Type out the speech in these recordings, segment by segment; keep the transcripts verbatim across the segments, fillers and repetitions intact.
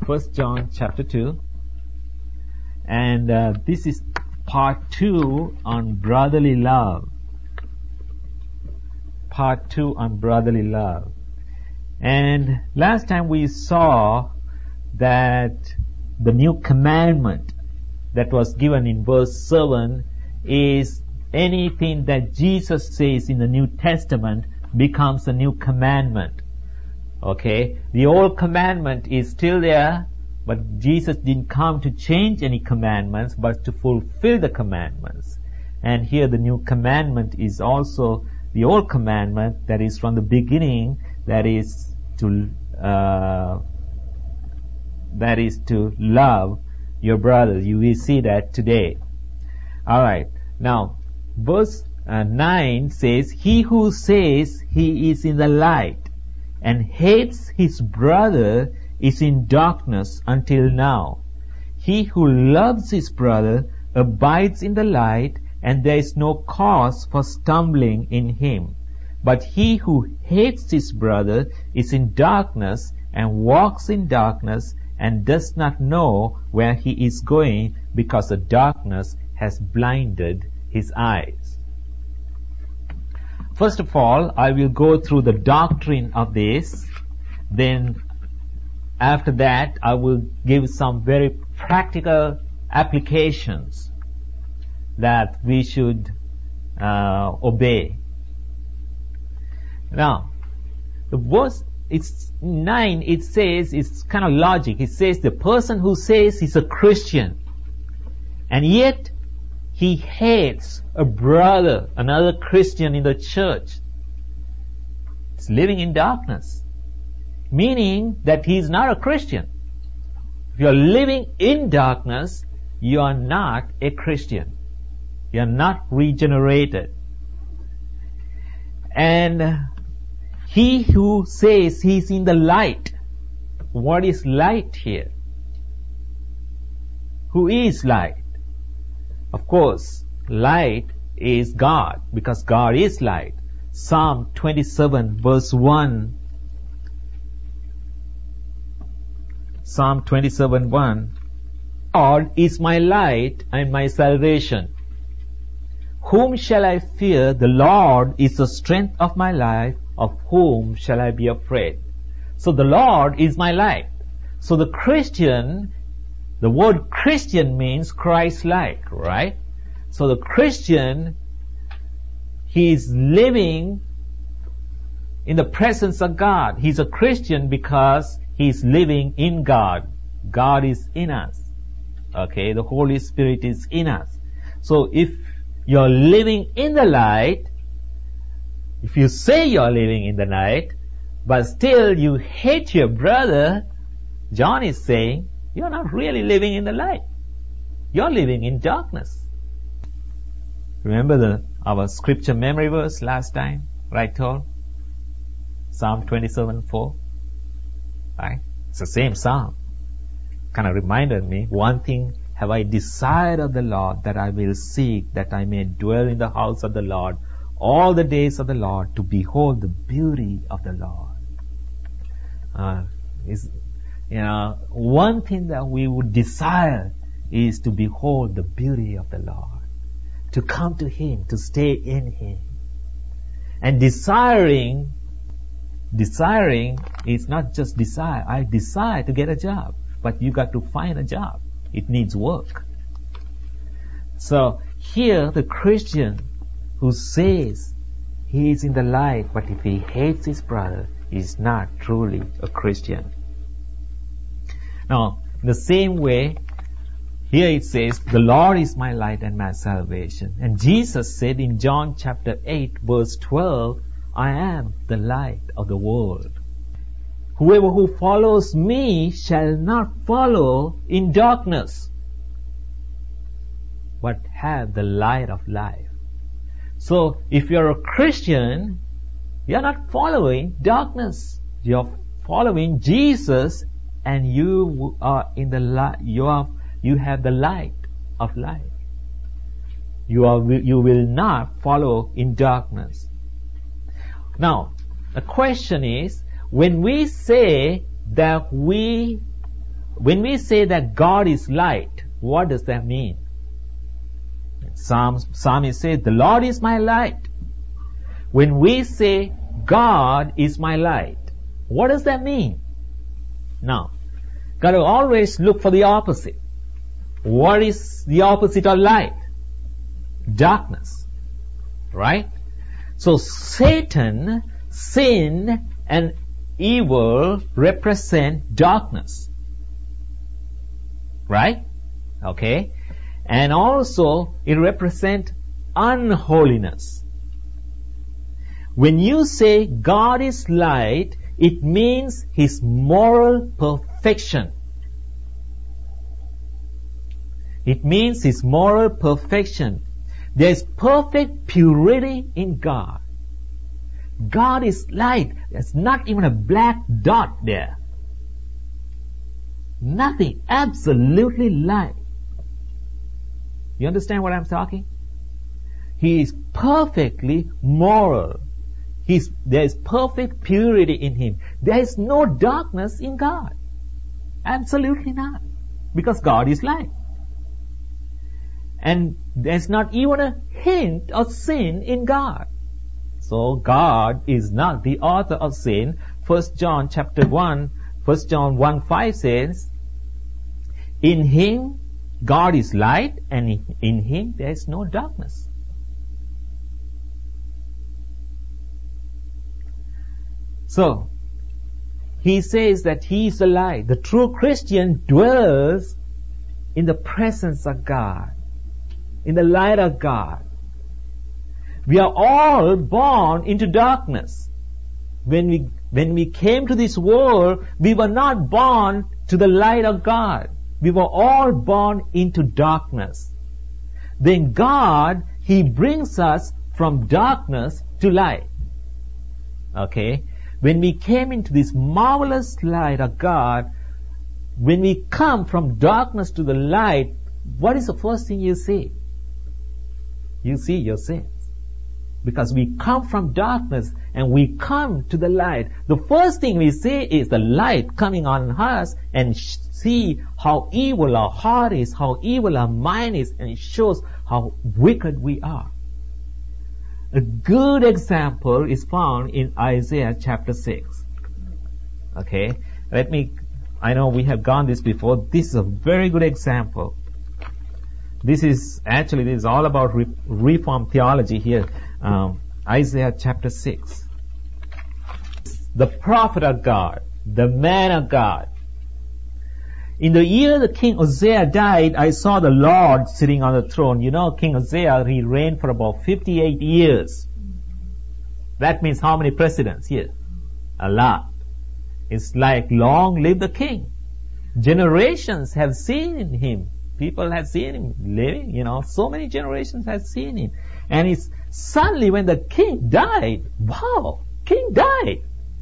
First John chapter two, and uh, this is part two on brotherly love. Part two on brotherly love. And last time we saw that the new commandment that was given in verse seven is anything that Jesus says in the New Testament becomes a new commandment. Okay? The old commandment is still there, but Jesus didn't come to change any commandments, but to fulfill the commandments. And here the new commandment is also the old commandment that is from the beginning, that is to uh, that is to love your brothers. You will see that today. All right. Now, verse uh, nine says, "He who says he is in the light and hates his brother is in darkness until now. He who loves his brother abides in the light, and there is no cause for stumbling in him. But he who hates his brother is in darkness and walks in darkness and does not know where he is going, because the darkness has blinded his eyes." First of all, I will go through the doctrine of this. Then after that, I will give some very practical applications that we should uh, obey. Now, the verse it's nine. It says, it's kind of logic. It says the person who says he's a Christian and yet he hates a brother, another Christian in the church, is living in darkness. Meaning that he is not a Christian. If you are living in darkness, you are not a Christian. You are not regenerated. And he who says he is in the light, what is light here? Who is light? Of course, light is God, because God is light. Psalm twenty-seven verse one. Psalm twenty-seven one. "God is my light and my salvation. Whom shall I fear? The Lord is the strength of my life. Of whom shall I be afraid?" So the Lord is my light. So the Christian, the word Christian means Christ-like, right? So the Christian, he is living in the presence of God. He's a Christian because he is living in God. God is in us. Okay, the Holy Spirit is in us. So if you're living in the light, if you say you're living in the light, but still you hate your brother, John is saying, you're not really living in the light. You're living in darkness. Remember the our scripture memory verse last time, right, Tor? Psalm twenty-seven four. Right? It's the same psalm. Kind of reminded me, one thing have I desired of the Lord, that I will seek, that I may dwell in the house of the Lord all the days of the Lord, to behold the beauty of the Lord. Uh, is, you know, one thing that we would desire is to behold the beauty of the Lord, to come to Him, to stay in Him. And desiring, desiring is not just desire. I desire to get a job, but you got to find a job. It needs work. So here the Christian who says he is in the light, but if he hates his brother, he is not truly a Christian. Now, in the same way, here it says, "The Lord is my light and my salvation." And Jesus said in John chapter eight verse twelve, "I am the light of the world. Whoever who follows me shall not follow in darkness, but have the light of life." So, if you're a Christian, you're not following darkness. You're following Jesus, and you are in the light. You are, you have the light of life. You are, you will not follow in darkness. Now, the question is, when we say that we when we say that God is light, what does that mean? Psalms, Psalmist says, the Lord is my light. When we say God is my light, what does that mean? Now, got to always look for the opposite. What is the opposite of light? Darkness. Right? So Satan, sin, and evil represent darkness. Right? Okay? And also, it represents unholiness. When you say God is light, it means His moral perfection. It means His moral perfection. There is perfect purity in God. God is light. There's not even a black dot there. Nothing. Absolutely light. You understand what I'm talking? He is perfectly moral. He's, there is perfect purity in Him. There is no darkness in God. Absolutely not. Because God is light. And there's not even a hint of sin in God. So God is not the author of sin. First John chapter one, First John one five says, in Him God is light, and in Him there is no darkness. So, He says that He is the light. The true Christian dwells in the presence of God, in the light of God. We are all born into darkness. When we, when we came to this world, we were not born to the light of God. We were all born into darkness. Then God, He brings us from darkness to light. Okay? When we came into this marvelous light of God, when we come from darkness to the light, what is the first thing you see? You see your sins. Because we come from darkness and we come to the light. The first thing we see is the light coming on us, and see how evil our heart is, how evil our mind is, and it shows how wicked we are. A good example is found in Isaiah chapter six. Okay, let me, I know we have gone this before. This is a very good example. This is, actually, this is all about re- Reformed theology here. Um, Isaiah chapter six. The prophet of God, the man of God. In the year the King Uzziah died, I saw the Lord sitting on the throne. You know, King Uzziah, he reigned for about fifty-eight years. That means how many presidents here? A lot. It's like, long live the king. Generations have seen him. People have seen him living, you know, so many generations have seen him. And it's suddenly when the king died, wow, king died.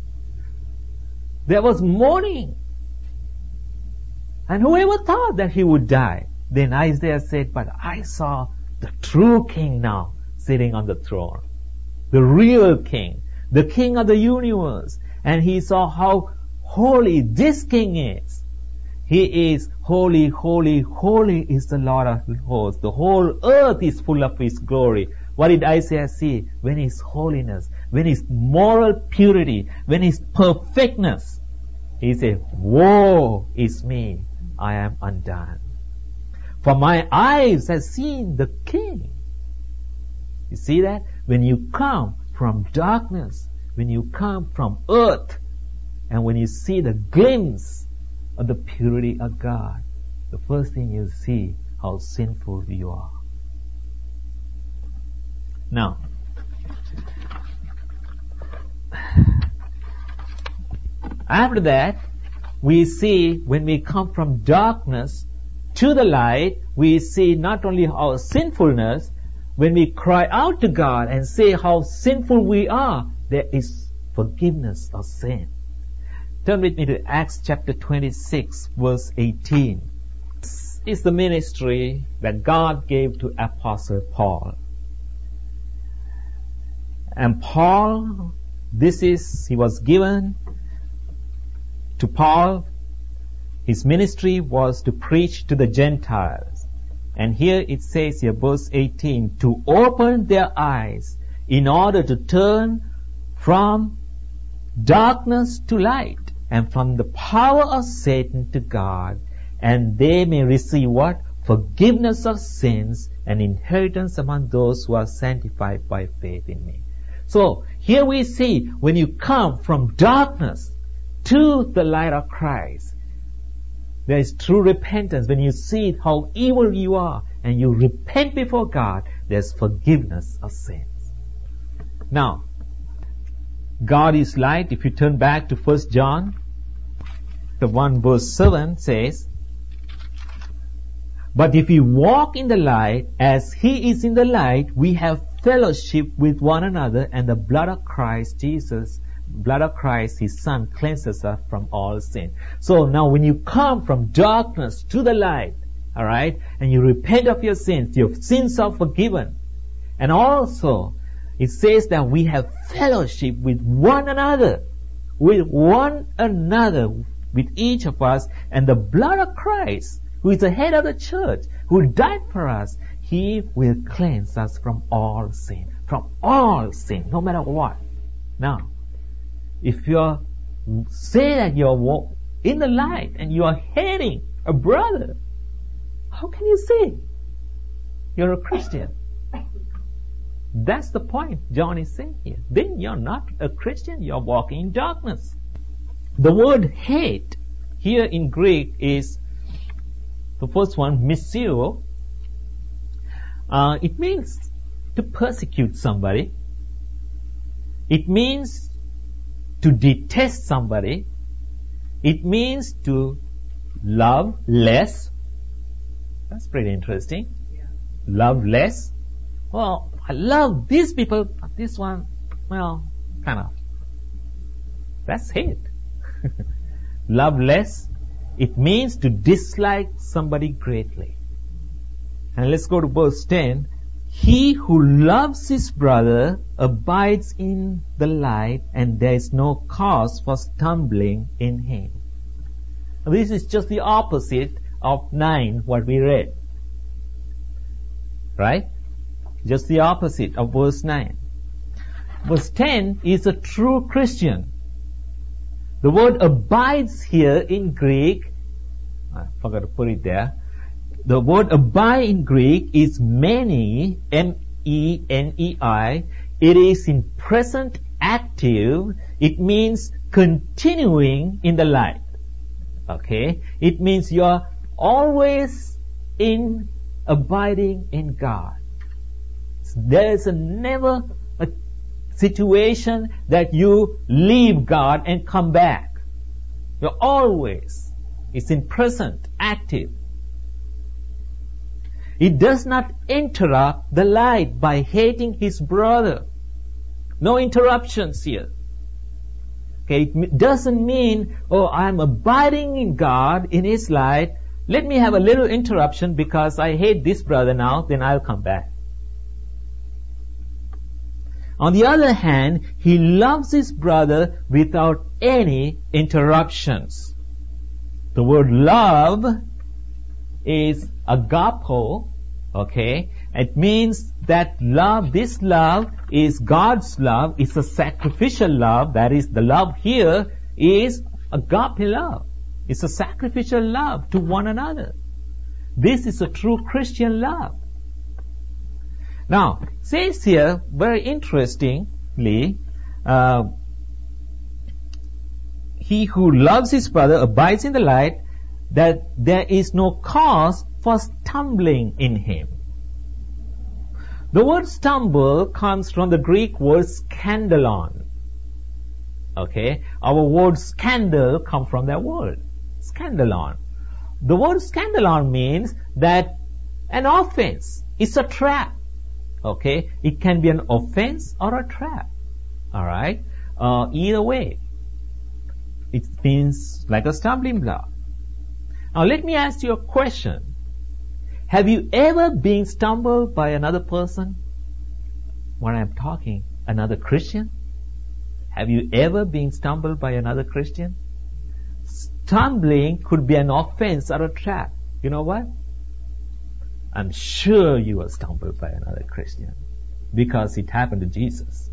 There was mourning. And whoever thought that he would die? Then Isaiah said, but I saw the true king now sitting on the throne. The real king. The king of the universe. And he saw how holy this king is. He is holy, holy, holy is the Lord of hosts. The whole earth is full of His glory. What did Isaiah see? When His holiness, when His moral purity, when His perfectness. He said, woe is me, I am undone. For my eyes have seen the King. You see that? When you come from darkness, when you come from earth, and when you see the glimpse of the purity of God, the first thing you see how sinful you are. Now, after that, we see when we come from darkness to the light, we see not only our sinfulness, when we cry out to God and say how sinful we are, there is forgiveness of sin. Turn with me to Acts chapter twenty-six, verse eighteen. This is the ministry that God gave to Apostle Paul. And Paul, this is, he was given to Paul His ministry was to preach to the Gentiles. And here it says here, verse eighteen, to open their eyes in order to turn from darkness to light and from the power of Satan to God, and they may receive what? Forgiveness of sins and inheritance among those who are sanctified by faith in me. So here we see when you come from darkness to the light of Christ, there is true repentance. When you see how evil you are and you repent before God, there's forgiveness of sins. Now, God is light. If you turn back to First John, the one verse seven says, but if we walk in the light as He is in the light, we have fellowship with one another, and the blood of Christ Jesus, blood of Christ, His Son, cleanses us from all sin. So now when you come from darkness to the light, alright, and you repent of your sins, your sins are forgiven. And also, it says that we have fellowship with one another, with one another, with each of us, and the blood of Christ, who is the head of the church, who died for us, He will cleanse us from all sin, from all sin, no matter what. Now, if you say that you're in the light and you are hating a brother, how can you say you're a Christian? That's the point John is saying here. Then you're not a Christian, you're walking in darkness. The word hate here in Greek is the first one, misio. Uh, it means to persecute somebody. It means to detest somebody. It means to love less. That's pretty interesting. Yeah. Love less. Well, I love these people, but this one, well, kind of. That's hate. Love less. It means to dislike somebody greatly. And let's go to verse ten. He who loves his brother abides in the light, and there is no cause for stumbling in him. Now, this is just the opposite of nine, what we read. Right? Just the opposite of verse nine. Verse ten is a true Christian. The word abides here in Greek, I forgot to put it there. The word abide in Greek is meni, M E N E I. It is in present active. It means continuing in the light. Okay? It means you are always in abiding in God. There is a never a situation that you leave God and come back. You're always. It's in present active. He does not interrupt the light by hating his brother. No interruptions here. Okay, it doesn't mean, oh, I'm abiding in God, in His light. Let me have a little interruption because I hate this brother now, then I'll come back. On the other hand, he loves his brother without any interruptions. The word love is agapo, okay? It means that love, this love is God's love. It's a sacrificial love. That is, the love here is agape love. It's a sacrificial love to one another. This is a true Christian love. Now, it says here, very interestingly, uh, he who loves his brother abides in the light, that there is no cause for stumbling in him. The word stumble comes from the Greek word scandalon. Okay? Our word scandal comes from that word. Scandalon. The word scandalon means that an offense is a trap. Okay? It can be an offense or a trap. Alright? Uh, either way. It means like a stumbling block. Now let me ask you a question. Have you ever been stumbled by another person? When I'm talking, another Christian? Have you ever been stumbled by another Christian? stumbling could be an offense or a trap. You know what? I'm sure you were stumbled by another Christian because it happened to Jesus.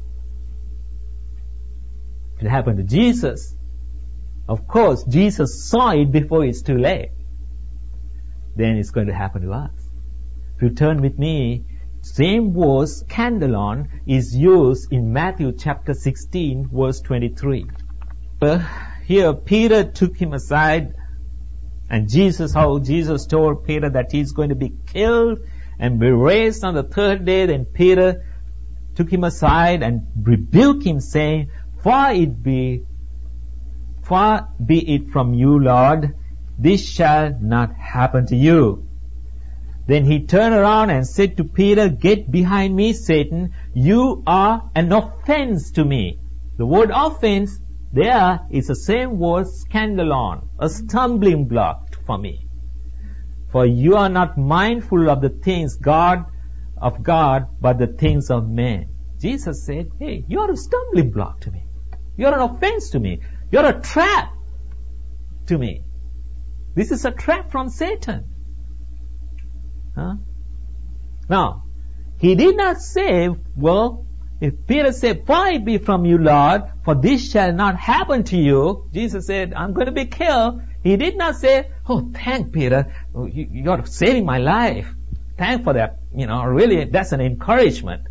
If it happened to Jesus, of course, Jesus saw it before it's too late. Then it's going to happen to us. If you turn with me, same word, scandalon, is used in Matthew chapter sixteen, verse twenty-three. Here, Peter took him aside, and Jesus, how Jesus told Peter that he's going to be killed and be raised on the third day. Then Peter took him aside and rebuked him, saying, Far it be, far be it from you, Lord, this shall not happen to you. Then he turned around and said to Peter, Get behind me, Satan, you are an offense to me. The word offense there is the same word, scandalon, a stumbling block for me. For you are not mindful of the things God of God, but the things of men. Jesus said, hey, you are a stumbling block to me. You are an offense to me. You are a trap to me. This is a trap from Satan. Huh? Now, he did not say, well, if Peter said, Far it be from you, Lord, for this shall not happen to you. Jesus said, I'm going to be killed. He did not say, oh, thank Peter, you, you're saving my life. Thank for that. You know, really, that's an encouragement.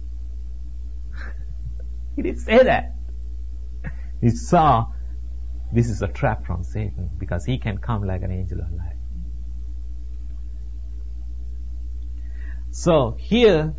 He didn't say that. He saw this is a trap from Satan because he can come like an angel of light. So here,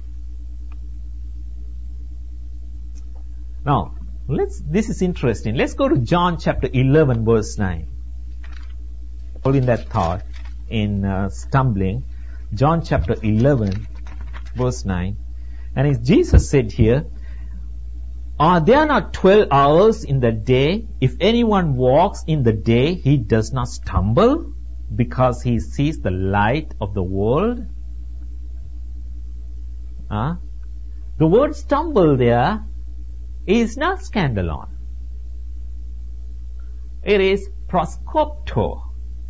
now let's. This is interesting. Let's go to John chapter eleven, verse nine. Holding that thought in uh, stumbling, John chapter eleven, verse nine, and as Jesus said here, Are there not twelve hours in the day? If anyone walks in the day, he does not stumble because he sees the light of the world. Huh? The word stumble there is not scandalon. It is proskopto.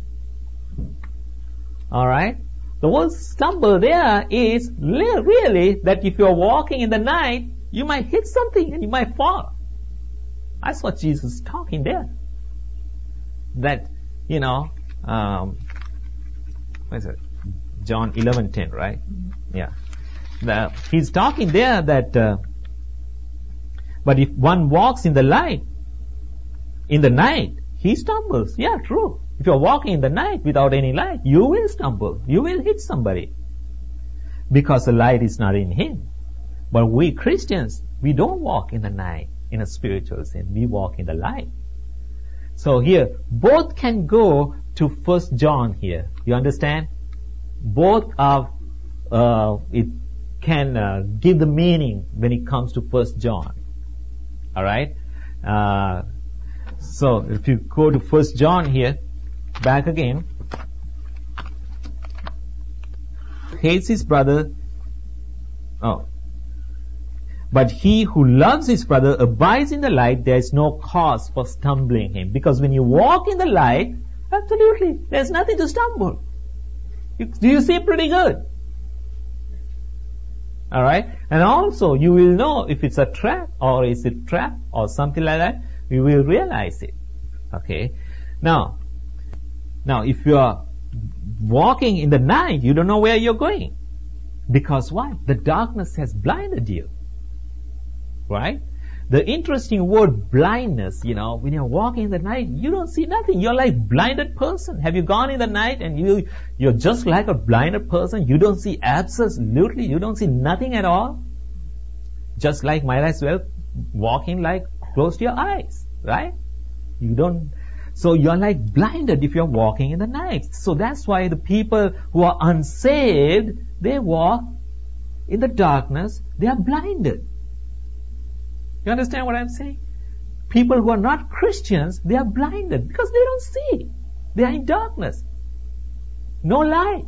Alright? The word stumble there is really that if you're walking in the night, you might hit something and you might fall. That's what Jesus is talking there. That, you know, um, what is it? John eleven ten, right? Mm-hmm. Yeah. The, he's talking there that, uh, but if one walks in the light, in the night, he stumbles. Yeah, true. If you're walking in the night without any light, you will stumble. You will hit somebody. Because the light is not in him. But we Christians, we don't walk in the night in a spiritual sense. We walk in the light. So here, both can go to First John here. You understand? Both are, uh, it can uh, give the meaning when it comes to First John. Alright? Uh, so if you go to First John here, back again, hates his brother, oh, but he who loves his brother abides in the light, there is no cause for stumbling him. Because when you walk in the light, absolutely, there's nothing to stumble. You, do you see pretty good? Alright? And also, you will know if it's a trap, or is it trap, or something like that, you will realize it. Okay? Now, now if you are walking in the night, you don't know where you're going. Because why? The darkness has blinded you. Right? The interesting word blindness, you know, when you're walking in the night, you don't see nothing. You're like blinded person. Have you gone in the night and you, you're just like a blinded person? You don't see absolutely, you don't see nothing at all. Just like might as well walking like close to your eyes, right? You don't, so you're like blinded if you're walking in the night. So that's why the people who are unsaved, they walk in the darkness, they are blinded. You understand what I'm saying? People who are not Christians, they are blinded because they don't see. They are in darkness. No light.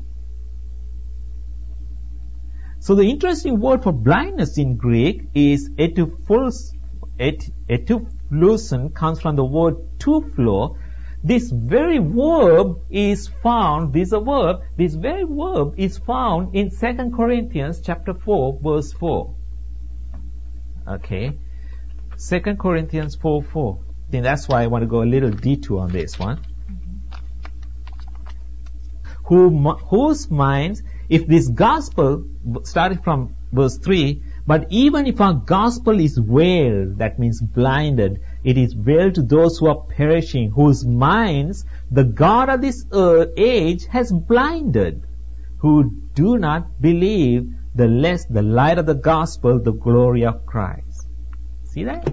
So the interesting word for blindness in Greek is etuphlus, et, etupluson, comes from the word tuflo, this very verb is found, this is a verb, this very verb is found in Second Corinthians chapter four, verse four. Okay. Second Corinthians four, four. I think that's why I want to go a little detour on this one. Who, whose minds, if this gospel, starting from verse three, but even if our gospel is veiled, that means blinded, it is veiled to those who are perishing, whose minds the God of this uh, age has blinded, who do not believe the less the light of the gospel, the glory of Christ. See that?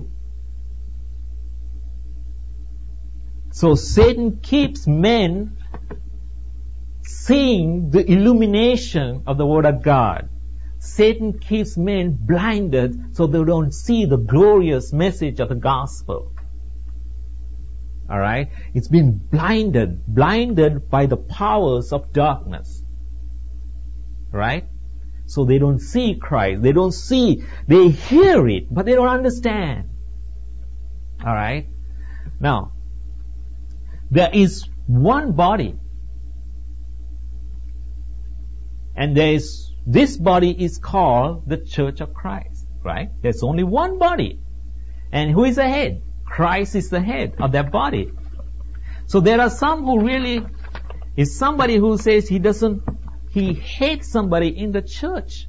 So Satan keeps men seeing the illumination of the Word of God. Satan keeps men blinded so they don't see the glorious message of the gospel. Alright? It's been blinded, blinded by the powers of darkness. Right? So they don't see Christ. They don't see, they hear it, but they don't understand. Alright? Now, there is one body. And there is this body is called the Church of Christ, right? There's only one body. And who is the head? Christ is the head of that body. So there are some who really is somebody who says he doesn't, he hates somebody in the church.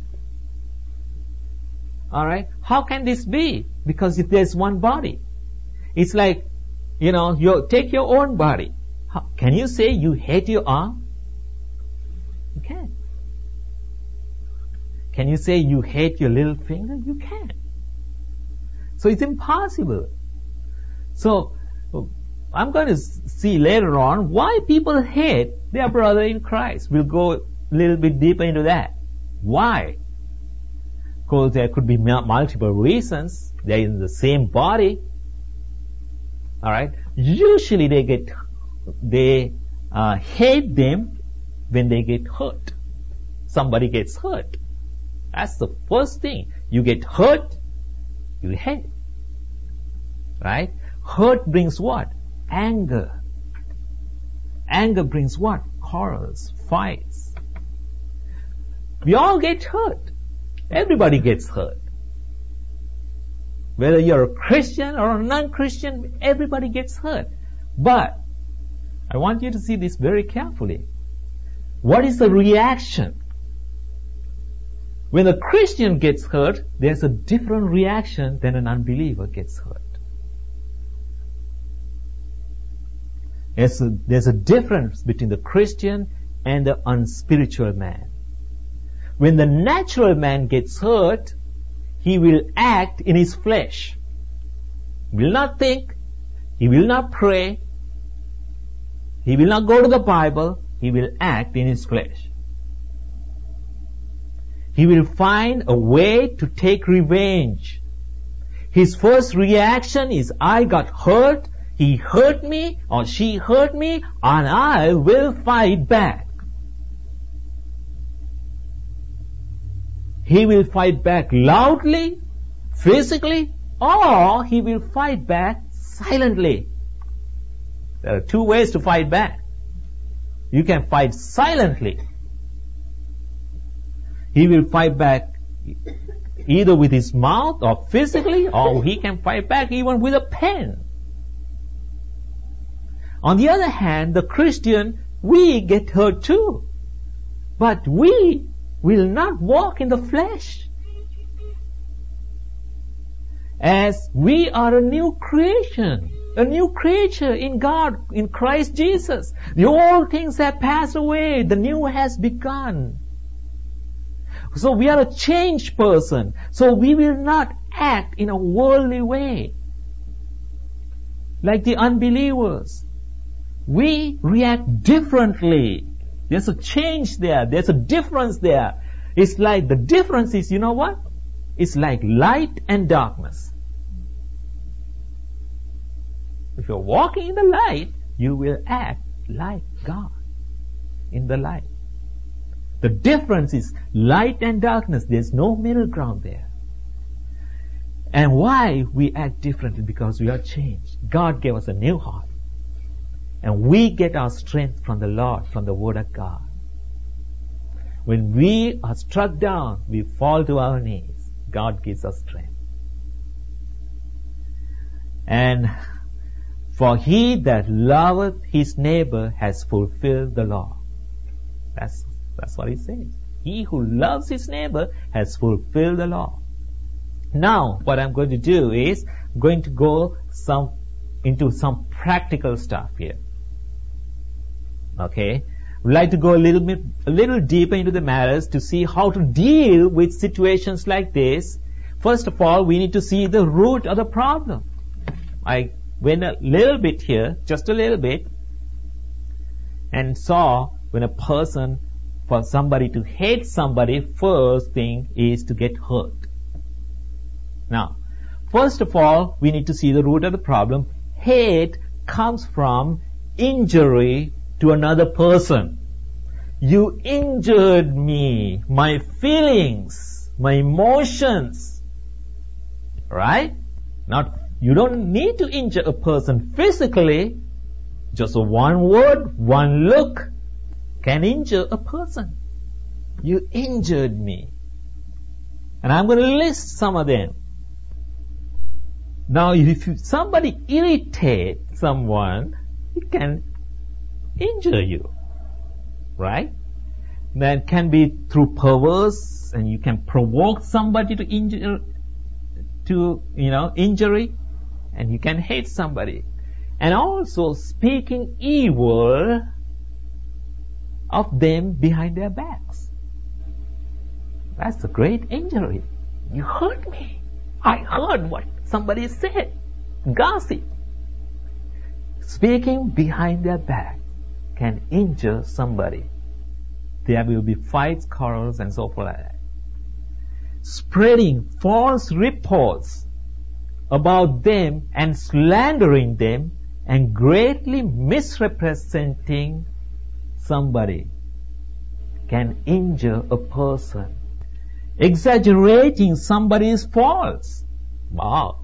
Alright? How can this be? Because if there's one body, it's like, you know, you take your own body. How, can you say you hate your arm? You can't. Can you say you hate your little finger? You can't. So it's impossible. So I'm going to see later on why people hate their brother in Christ. We'll go a little bit deeper into that. Why? Because there could be multiple reasons. They're in the same body. Alright? Usually they get, they uh, hate them when they get hurt. Somebody gets hurt. That's the first thing. You get hurt, you hate. Right? Hurt brings what? Anger. Anger brings what? Quarrels, fights. We all get hurt. Everybody gets hurt. Whether you're a Christian or a non-Christian, everybody gets hurt. But I want you to see this very carefully. What is the reaction? When a Christian gets hurt, there's a different reaction than an unbeliever gets hurt. There's a, there's a difference between the Christian and the unspiritual man. When the natural man gets hurt, he will act in his flesh. He will not think. He will not pray. He will not go to the Bible. He will act in his flesh. He will find a way to take revenge. His first reaction is, I got hurt, he hurt me, or she hurt me, and I will fight back. He will fight back loudly, physically, or he will fight back silently. There are two ways to fight back. You can fight silently. He will fight back either with his mouth or physically, or he can fight back even with a pen. On the other hand, the Christian, we get hurt too. But we will not walk in the flesh. As we are a new creation, a new creature in God, in Christ Jesus. The old things have passed away, the new has begun. So we are a changed person. So we will not act in a worldly way like the unbelievers. We react differently. There's a change there. There's a difference there. It's like the difference is, you know what? It's like light and darkness. If you're walking in the light, you will act like God in the light. The difference is light and darkness. There's no middle ground there. And why we act differently? Because we are changed. God gave us a new heart. And we get our strength from the Lord, from the Word of God. When we are struck down, we fall to our knees. God gives us strength. And for he that loveth his neighbor has fulfilled the law. That's, that's what he says. He who loves his neighbor has fulfilled the law. Now, what I'm going to do is, I'm going to go some, into some practical stuff here. Okay? We'd like to go a little bit, a little deeper into the matters to see how to deal with situations like this. First of all, we need to see the root of the problem. I went a little bit here, just a little bit, and saw when a person, for somebody to hate somebody, first thing is to get hurt. Now, first of all, we need to see the root of the problem. Hate comes from injury to another person. You injured me, my feelings, my emotions. Right? Not, you don't need to injure a person physically. Just one word, one look can injure a person. You injured me. And I'm going to list some of them. Now, if you, somebody irritates someone, it can injure you. Right? That can be through perverse, and you can provoke somebody to injure, to, you know, injury, and you can hate somebody. And also speaking evil of them behind their backs. That's a great injury. You hurt me. I heard what somebody said. Gossip. Speaking behind their back can injure somebody. There will be fights, quarrels, and so forth like that. Spreading false reports about them and slandering them and greatly misrepresenting somebody can injure a person. Exaggerating somebody's faults. Wow.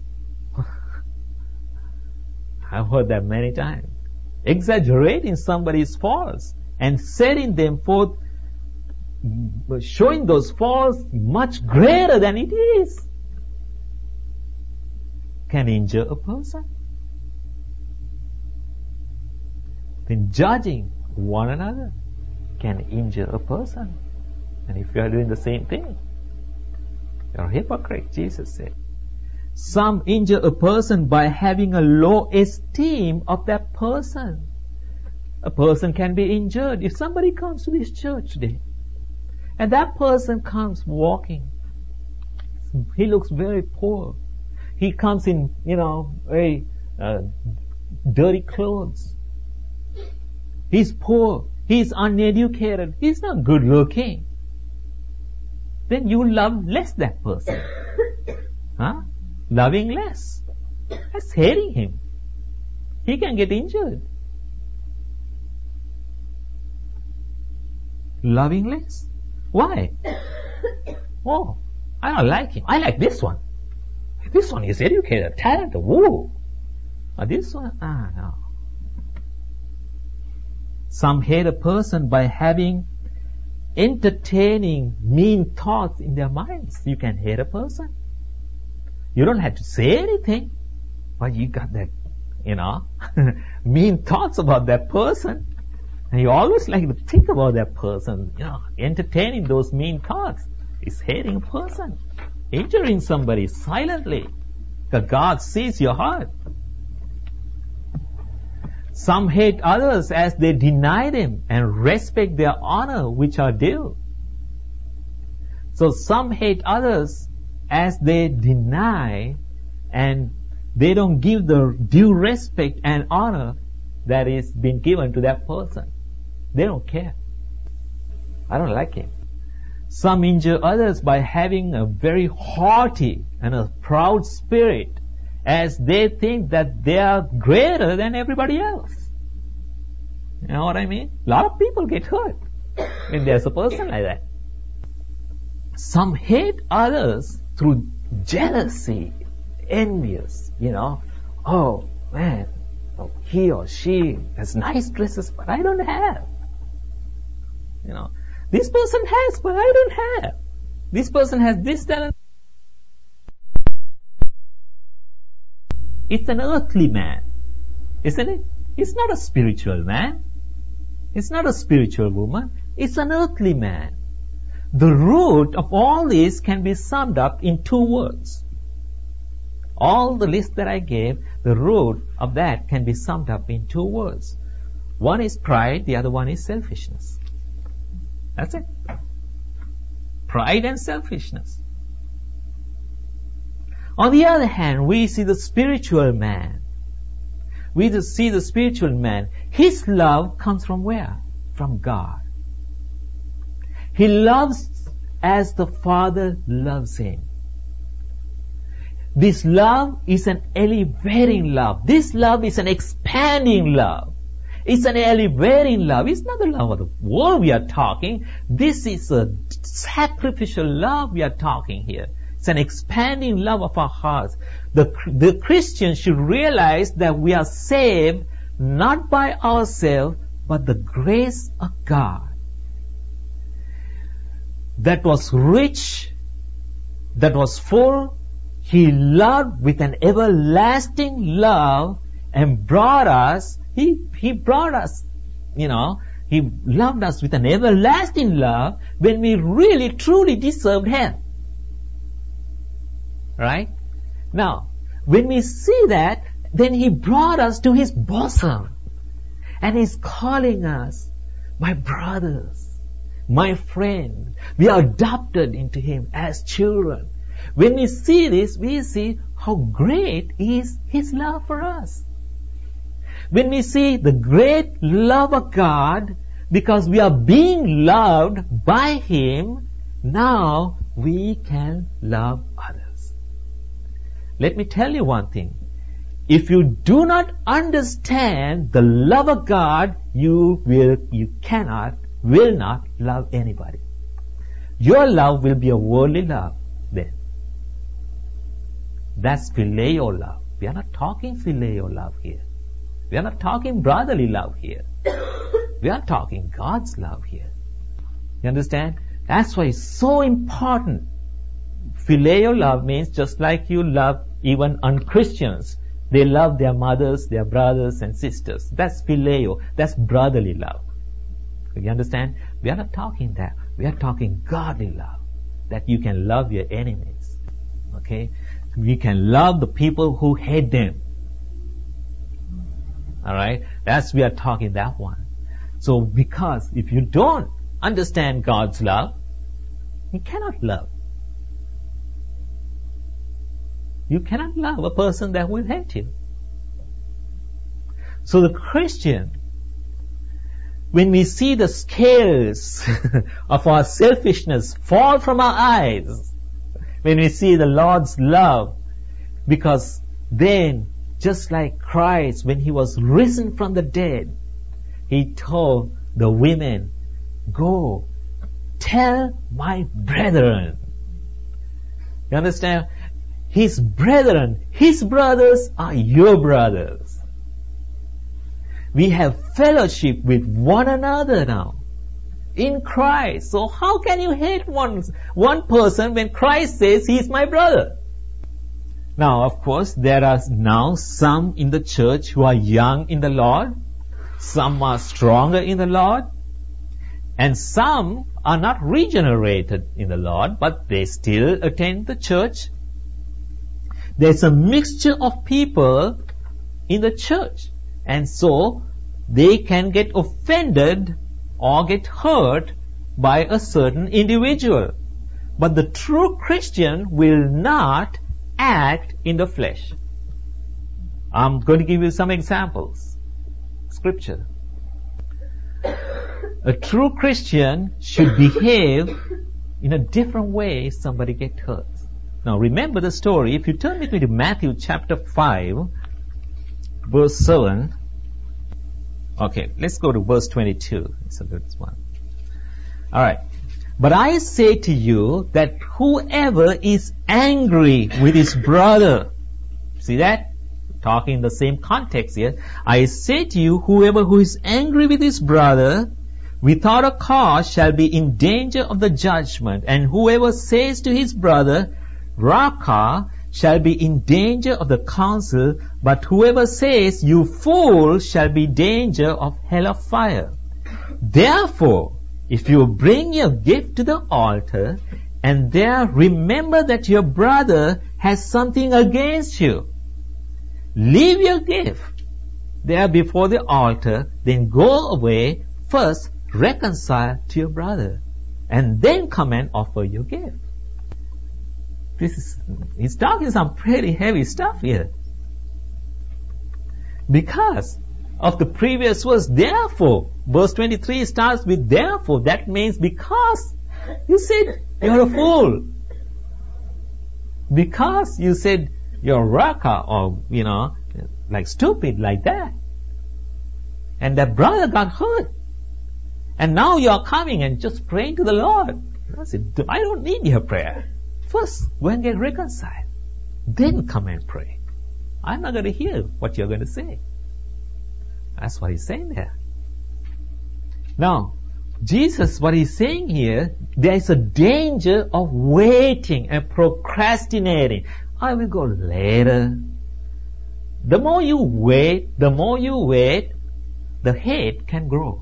I've heard that many times. Exaggerating somebody's faults and setting them forth, showing those faults much greater than it is, can injure a person. Then judging one another can injure a person. And if you are doing the same thing, you're a hypocrite, Jesus said. Some injure a person by having a low esteem of that person. A person can be injured. If somebody comes to this church today, and that person comes walking, he looks very poor. He comes in, you know, very uh, dirty clothes. He's poor. He's uneducated. He's not good looking. Then you love less that person. Huh? Loving less. That's hating him. He can get injured. Loving less. Why? Oh, I don't like him. I like this one. This one is educated, talented. Whoa. Or this one, ah, no. Some hate a person by having entertaining mean thoughts in their minds. You can hate a person. You don't have to say anything, but you got that, you know, mean thoughts about that person. And you always like to think about that person. You know, entertaining those mean thoughts is hating a person. Injuring somebody silently. Because God sees your heart. Some hate others as they deny them and respect their honor which are due. So some hate others as they deny and they don't give the due respect and honor that is been given to that person. They don't care. I don't like him. Some injure others by having a very haughty and a proud spirit as they think that they are greater than everybody else. You know what I mean? A lot of people get hurt when there's a person like that. Some hate others through jealousy, envious, you know. Oh, man, oh, he or she has nice dresses, but I don't have. You know, this person has, but I don't have. This person has this talent. It's an earthly man, isn't it? It's not a spiritual man. It's not a spiritual woman. It's an earthly man. The root of all this can be summed up in two words. All the list that I gave, the root of that can be summed up in two words. One is pride, the other one is selfishness. That's it. Pride and selfishness. On the other hand, we see the spiritual man. We just see the spiritual man. His love comes from where? From God. He loves as the Father loves him. This love is an elevating love. This love is an expanding love. It's an elevating love. It's not the love of the world we are talking. This is a sacrificial love we are talking here. It's an expanding love of our hearts. The, the Christian should realize that we are saved not by ourselves, but the grace of God. That was rich, that was full. He loved with an everlasting love and brought us, He, He brought us, you know, He loved us with an everlasting love when we really truly deserved hell. Right? Now, when we see that, then He brought us to His bosom. And He's calling us, my brothers, my friend. We are adopted into Him as children. When we see this, we see how great is His love for us. When we see the great love of God, because we are being loved by Him, now we can love others. Let me tell you one thing. If you do not understand the love of God, you will, you cannot, will not love anybody. Your love will be a worldly love then. That's phileo love. We are not talking phileo love here. We are not talking brotherly love here. We are talking God's love here. You understand? That's why it's so important. Phileo love means just like you love even unchristians. They love their mothers, their brothers and sisters. That's phileo. That's brotherly love. You understand? We are not talking that. We are talking godly love. That you can love your enemies. Okay? You can love the people who hate them. Alright? That's, we are talking that one. So, because if you don't understand God's love, you cannot love. You cannot love a person that will hate you. So the Christian, when we see the scales of our selfishness fall from our eyes, when we see the Lord's love, because then, just like Christ, when He was risen from the dead, He told the women, go, tell my brethren. You understand? His brethren, His brothers are your brothers. We have fellowship with one another now in Christ. So how can you hate one, one person when Christ says He is my brother? Now, of course, there are now some in the church who are young in the Lord, some are stronger in the Lord, and some are not regenerated in the Lord, but they still attend the church. There's a mixture of people in the church, and so they can get offended or get hurt by a certain individual. But the true Christian will not act in the flesh. I'm going to give you some examples. Scripture. A true Christian should behave in a different way if somebody gets hurt. Now remember the story. If you turn with me to Matthew chapter five, verse seven. Okay, let's go to verse twenty-two. It's a good one. Alright. But I say to you that whoever is angry with his brother, see that? talking in the same context here. I say to you, whoever who is angry with his brother without a cause shall be in danger of the judgment. And whoever says to his brother, Raka, shall be in danger of the council. But whoever says, you fool, shall be in danger of hell of fire. Therefore, if you bring your gift to the altar, and there remember that your brother has something against you, leave your gift there before the altar, then go away, first reconcile to your brother, and then come and offer your gift. This is, he's talking some pretty heavy stuff here. Because of the previous verse, therefore, verse twenty-three starts with therefore. That means because you said you're a fool. Because you said you're raka, or, you know, like stupid, like that. And that brother got hurt. And now you're coming and just praying to the Lord. I said, I don't need your prayer. First, go and get reconciled. Then come and pray. I'm not going to hear what you're going to say. That's what he's saying there. Now, Jesus, what he's saying here, there is a danger of waiting and procrastinating. I will go later. The more you wait, the more you wait, the hate can grow.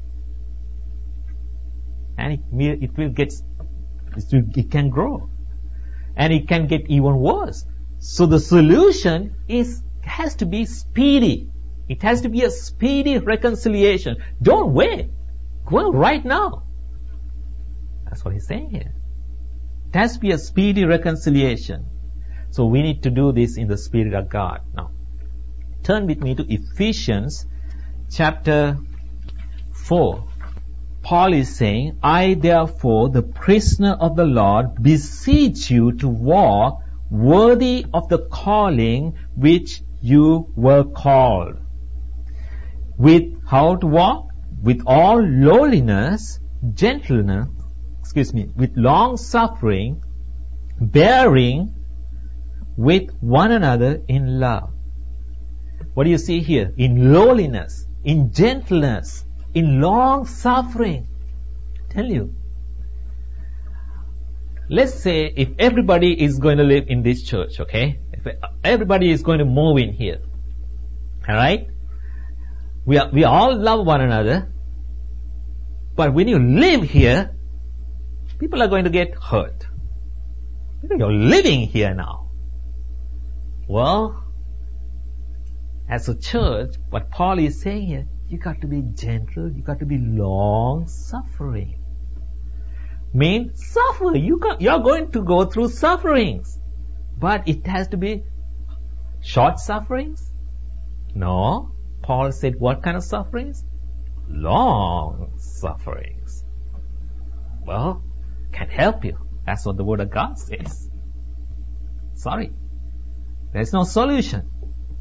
And it will, it will get, it, will, it can grow. And it can get even worse. So the solution is, has to be speedy. It has to be a speedy reconciliation. Don't wait. Go right now. That's what he's saying here. It has to be a speedy reconciliation. So we need to do this in the Spirit of God. Now, turn with me to Ephesians chapter four. Paul is saying, I therefore, the prisoner of the Lord, beseech you to walk worthy of the calling which you were called. With how to walk? With all lowliness, gentleness, excuse me, with long suffering, bearing with one another in love. What do you see here? In lowliness, in gentleness, in long suffering. I tell you. Let's say if everybody is going to live in this church, okay? If everybody is going to move in here. Alright? We are, we all love one another. But when you live here, people are going to get hurt. Because you're living here now. Well, as a church, what Paul is saying here, you got to be gentle, you got to be long suffering. Mean suffer. You got, you're going to go through sufferings. But it has to be short sufferings? No. Paul said, what kind of sufferings? Long sufferings. Well, can help you. That's what the Word of God says. Sorry. There's no solution.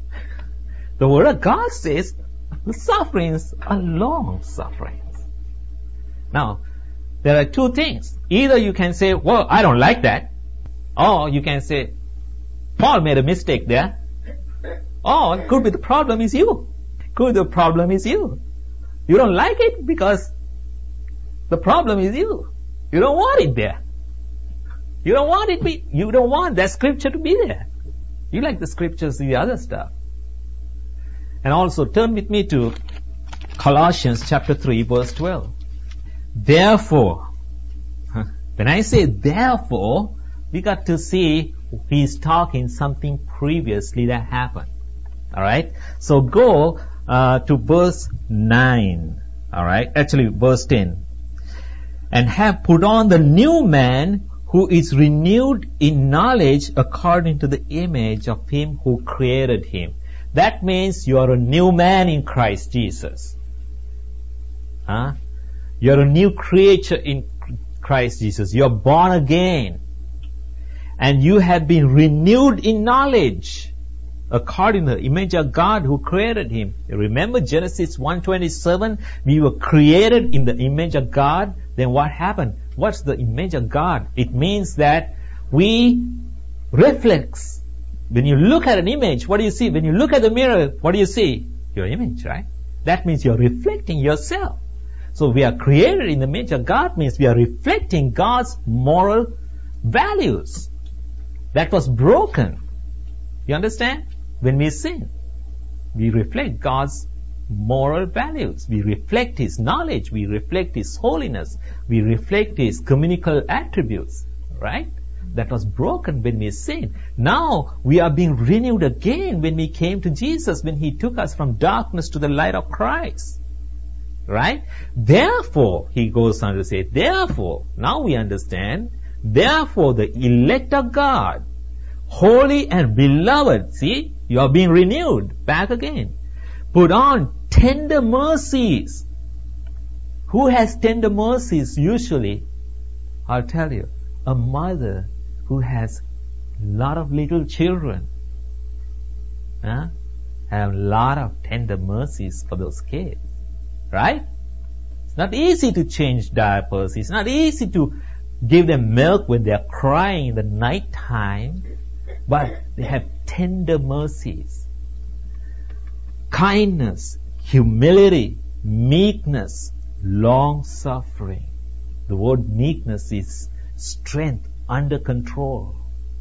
The Word of God says the sufferings are long sufferings. Now, there are two things. Either you can say, well, I don't like that. Or you can say, Paul made a mistake there. Or it could be the problem is you. Could the problem is you. You don't like it because the problem is you. You don't want it there. You don't want it be, you don't want that scripture to be there. You like the scriptures, the other stuff. And also turn with me to Colossians chapter three verse twelve. Therefore, when I say therefore, we got to see he's talking something previously that happened. Alright? So go uh, to verse nine. Alright? Actually verse ten. And have put on the new man who is renewed in knowledge according to the image of him who created him. That means you are a new man in Christ Jesus. Huh? You are a new creature in Christ Jesus. You are born again. And you have been renewed in knowledge according to the image of God who created him. Remember Genesis one twenty-seven? We were created in the image of God. Then what happened? What's the image of God? It means that we reflect When you look at an image, what do you see? When you look at the mirror, what do you see? Your image, right? That means you're reflecting yourself. So we are created in the image of God means we are reflecting God's moral values. That was broken. You understand? When we sin, we reflect God's moral values. We reflect His knowledge. We reflect His holiness. We reflect His communicable attributes. Right? That was broken when we sinned. Now we are being renewed again when we came to Jesus, when He took us from darkness to the light of Christ. Right? Therefore, He goes on to say, therefore, now we understand, therefore the elect of God, holy and beloved, see, you are being renewed back again. Put on tender mercies. Who has tender mercies usually? I'll tell you, a mother who has a lot of little children huh, have a lot of tender mercies for those kids. Right? It's not easy to change diapers. It's not easy to give them milk when they are crying in the night time. But they have tender mercies. Kindness, humility, meekness, long-suffering. The word meekness is strength under control.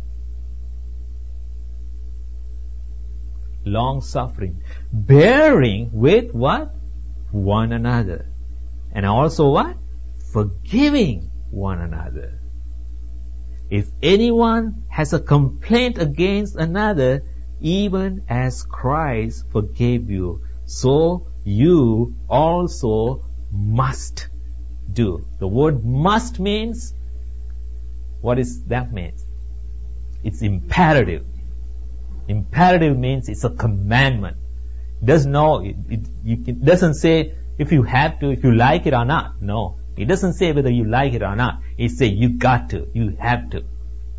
Long-suffering. Bearing with what? One another. And also what? Forgiving one another. If anyone has a complaint against another, even as Christ forgave you, so you also must do. The word must means, what is that means? It's imperative. Imperative means it's a commandment. It doesn't know, it, it, it doesn't say if you have to, if you like it or not. No. It doesn't say whether you like it or not. It says you got to, you have to.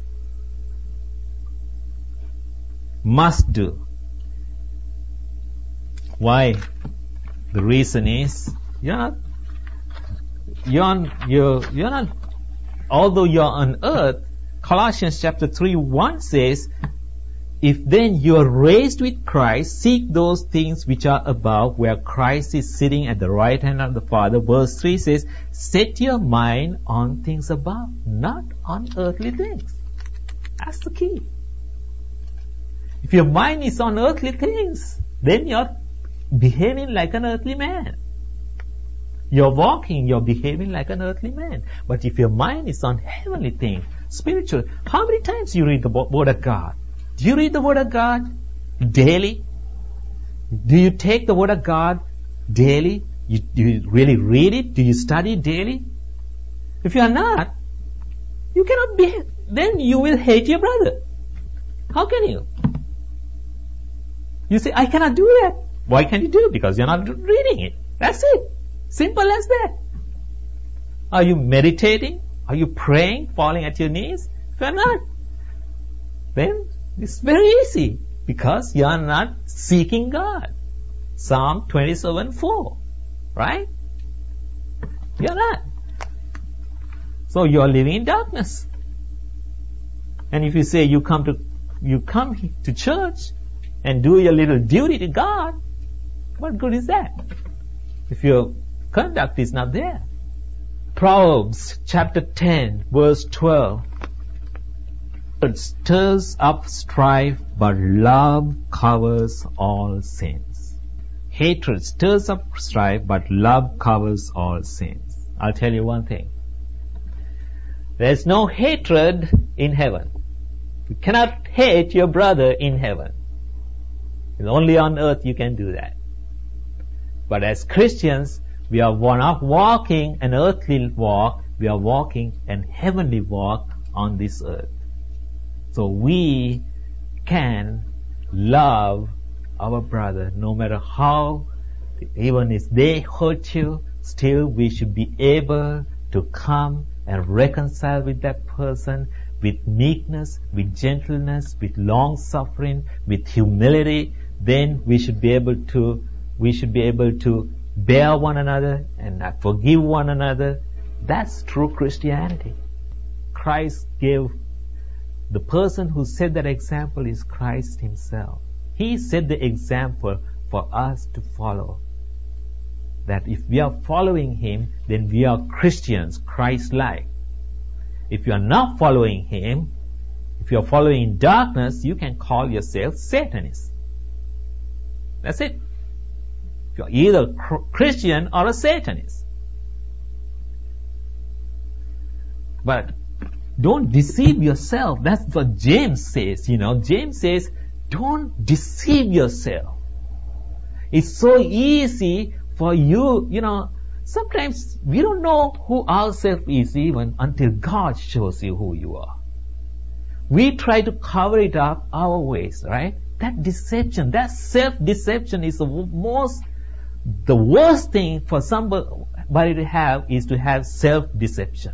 Must do. Why? The reason is, you're not, you're, on, you're, you're not, although you're on earth, Colossians chapter three one says, if then you are raised with Christ, seek those things which are above, where Christ is sitting at the right hand of the Father. Verse three says, set your mind on things above, not on earthly things. That's the key. If your mind is on earthly things, then you're behaving like an earthly man. You're walking, you're behaving like an earthly man. But if your mind is on heavenly things, spiritual, how many times do you read the Word of God? Do you read the Word of God daily? Do you take the Word of God daily? You, do you really read it? Do you study daily? If you are not, you cannot be, then you will hate your brother. How can you? You say, I cannot do that. Why can't you do it? Because you're not reading it. That's it. Simple as that. Are you meditating? Are you praying, falling at your knees? If you're not, then it's very easy, because you are not seeking God. Psalm twenty-seven four. Right? You are not. So you are living in darkness. And if you say you come to you come to church and do your little duty to God, what good is that? If your conduct is not there. Proverbs chapter ten verse twelve. It stirs up strife, but love covers all sins. Hatred stirs up strife, but love covers all sins. I'll tell you one thing. There's no hatred in heaven. You cannot hate your brother in heaven. It's only on earth you can do that. But as Christians, we are not walking an earthly walk, we are walking an heavenly walk on this earth. So we can love our brother no matter how, even if they hurt you, still we should be able to come and reconcile with that person with meekness, with gentleness, with long suffering, with humility. Then we should be able to, we should be able to bear one another and forgive one another. That's true Christianity. Christ gave The person who set that example is Christ himself. He set the example for us to follow. That if we are following him, then we are Christians, Christ-like. If you are not following him, if you are following in darkness, you can call yourself Satanist. That's it. You are either a Christian or a Satanist. But don't deceive yourself. That's what James says, you know. James says, don't deceive yourself. It's so easy for you, you know, sometimes we don't know who ourselves is even until God shows you who you are. We try to cover it up our ways, right? That deception, that self-deception is the most, the worst thing for somebody to have is to have self-deception.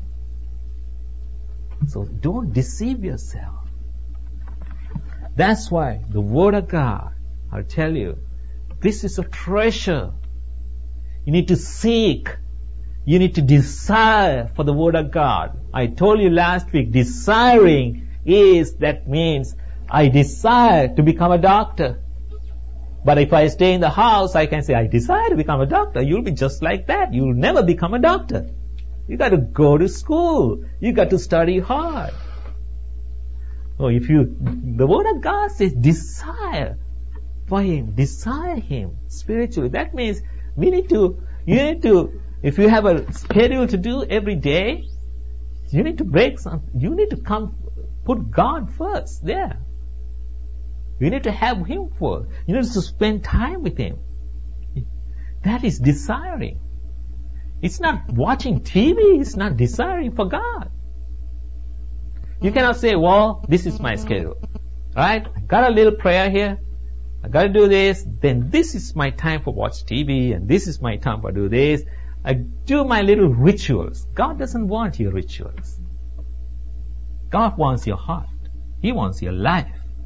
So don't deceive yourself. That's why the Word of God, I'll tell you, this is a treasure. You need to seek. You need to desire for the Word of God. I told you last week, desiring is, that means I desire to become a doctor. But if I stay in the house, I can say, I desire to become a doctor. You'll be just like that. You'll never become a doctor. You got to go to school. You got to study hard. So if you, the Word of God says desire for Him, desire Him spiritually. That means we need to, you need to, if you have a schedule to do every day, you need to break some, you need to come, put God first there. You need to have Him first. You need to spend time with Him. That is desiring. It's not watching T V, it's not desiring for God. You cannot say, well, this is my schedule. Right? I got a little prayer here. I got to do this. Then this is my time for watch T V, and this is my time for do this. I do my little rituals. God doesn't want your rituals. God wants your heart. He wants your life.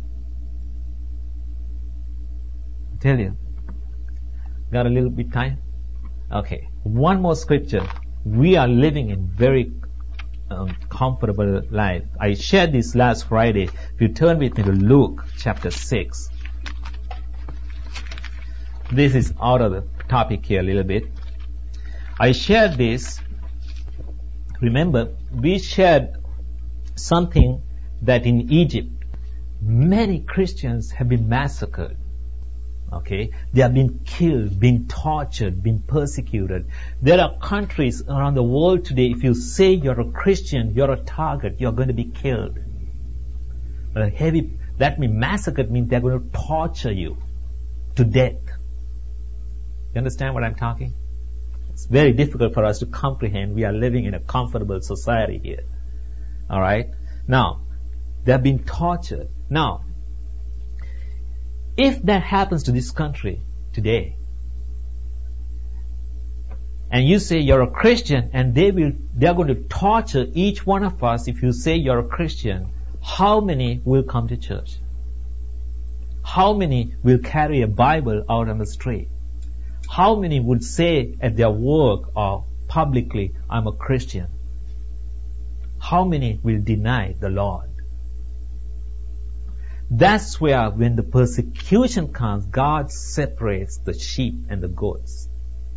I tell you. Got a little bit time? Okay. One more scripture. We are living in very um, comfortable life. I shared this last Friday. If you turn with me to Luke chapter six. This is out of the topic here a little bit. I shared this. Remember, we shared something that in Egypt, many Christians have been massacred. Okay? They have been killed, been tortured, been persecuted. There are countries around the world today, if you say you're a Christian, you're a target, you're going to be killed. A heavy, that means massacred means they're going to torture you to death. You understand what I'm talking? It's very difficult for us to comprehend. We are living in a comfortable society here. Alright? Now, they have been tortured. Now, if that happens to this country today, and you say you're a Christian, and they will, they are going to torture each one of us if you say you're a Christian, how many will come to church? How many will carry a Bible out on the street? How many would say at their work or publicly, I'm a Christian? How many will deny the Lord? That's where, when the persecution comes, God separates the sheep and the goats.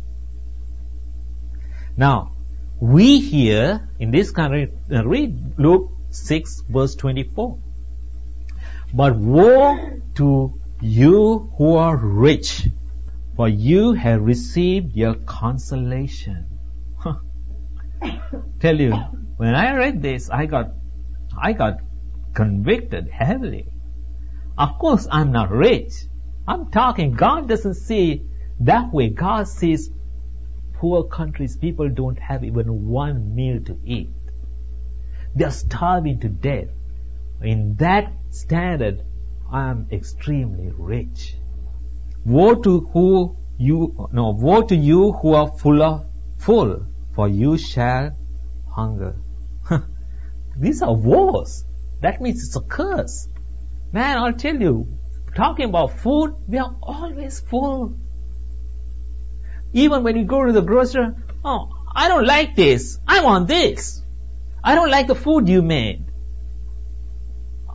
Now, we here in this country, uh, read Luke six verse twenty-four. But woe to you who are rich, for you have received your consolation. Huh. Tell you, when I read this, I got, I got convicted heavily. Of course, I'm not rich. I'm talking, God doesn't see that way. God sees poor countries, people don't have even one meal to eat. They're starving to death. In that standard, I'm extremely rich. Woe to who you, no, woe to you who are full of, full, for you shall hunger. These are woes. That means it's a curse. Man, I'll tell you, talking about food, we are always full. Even when you go to the grocery, oh, I don't like this. I want this. I don't like the food you made.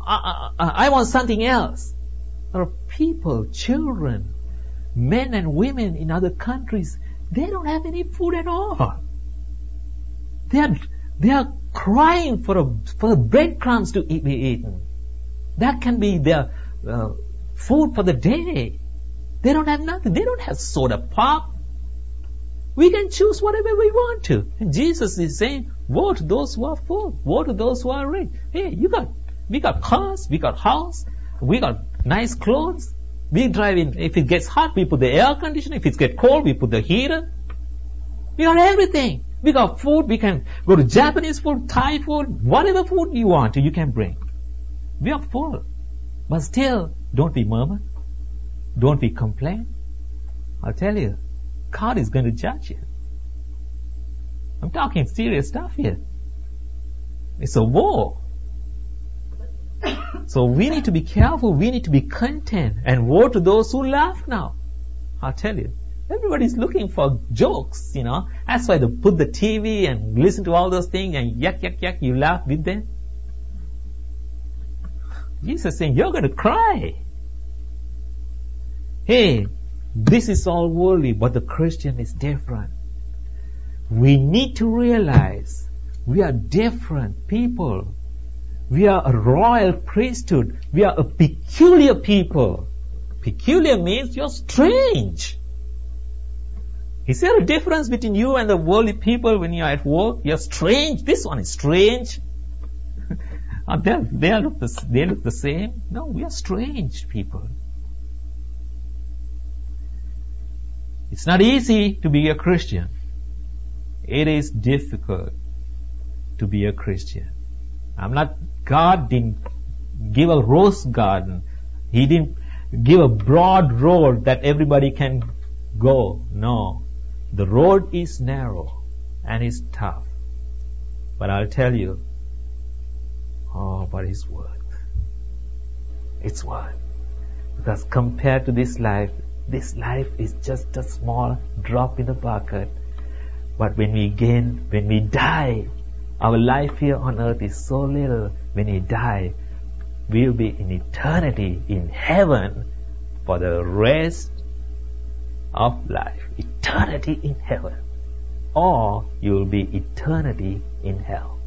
I, I, I want something else. There are people, children, men and women in other countries, they don't have any food at all. They are, they are crying for a, for breadcrumbs to eat, be eaten. That can be their uh, food for the day. They don't have nothing. They don't have soda pop. We can choose whatever we want to. And Jesus is saying, woe to those who are full. Woe to those who are rich. Hey, you got, we got cars, we got house, we got nice clothes. We drive in, if it gets hot, we put the air conditioner. If it gets cold, we put the heater. We got everything. We got food. We can go to Japanese food, Thai food, whatever food you want to, you can bring. We are full. But still, don't be murmur. Don't be complain. I'll tell you, God is going to judge you. I'm talking serious stuff here. It's a war. So we need to be careful. We need to be content. And woe to those who laugh now. I'll tell you. Everybody's looking for jokes, you know. That's why they put the T V and listen to all those things and yak, yak, yak, you laugh with them. Jesus is saying, you're going to cry. Hey, this is all worldly, but the Christian is different. We need to realize we are different people. We are a royal priesthood. We are a peculiar people. Peculiar means you're strange. Is there a difference between you and the worldly people when you're at work? You're strange. This one is strange. they, they, look the, they look the same. No, we are strange people. It's not easy to be a Christian. It is difficult to be a Christian. I'm not, God didn't give a rose garden. He didn't give a broad road that everybody can go. No. The road is narrow and it's tough. But I'll tell you, oh, but it's worth. It's worth. Because compared to this life, this life is just a small drop in the bucket. But when we gain, when we die, our life here on earth is so little. When we die, we'll be in eternity in heaven for the rest of life. Eternity in heaven. Or you'll be eternity in hell.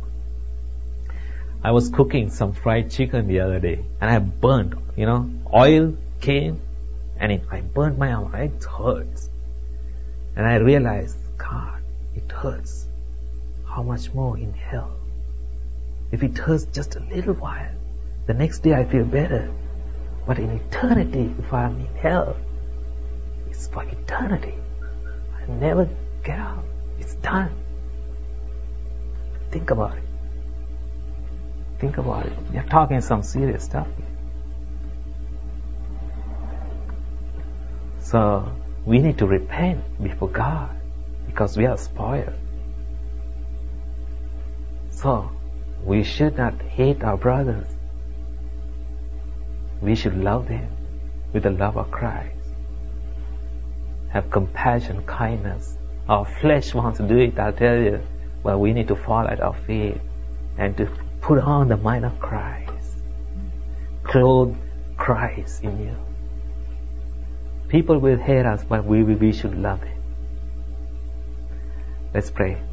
I was cooking some fried chicken the other day and I burnt, you know, oil came and it, I burnt my arm. It hurts. And I realized, God, it hurts. How much more in hell? If it hurts just a little while, the next day I feel better. But in eternity, if I'm in hell, it's for eternity. I never get out. It's done. Think about it. Think about it. You're talking some serious stuff here. So, we need to repent before God because we are spoiled. So, we should not hate our brothers. We should love them with the love of Christ. Have compassion, kindness. Our flesh wants to do it, I'll tell you. But we need to fall at our feet and to put on the mind of Christ. Clothe Christ in you. People will hate us, but we, we should love Him. Let's pray.